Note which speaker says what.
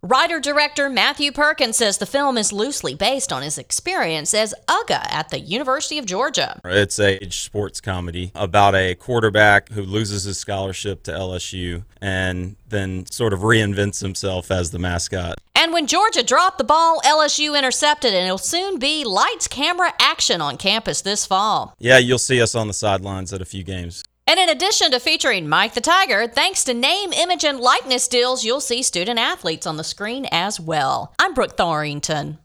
Speaker 1: Writer-director Matthew Perkins says the film is loosely based on his experience as UGA at the University of Georgia.
Speaker 2: It's a sports comedy about a quarterback who loses his scholarship to LSU and then sort of reinvents himself as the mascot.
Speaker 1: And when Georgia dropped the ball, LSU intercepted, and it'll soon be lights, camera, action on campus this fall.
Speaker 2: Yeah, you'll see us on the sidelines at a few games.
Speaker 1: And in addition to featuring Mike the Tiger, thanks to name, image, and likeness deals, you'll see student athletes on the screen as well. I'm Brooke Thorington.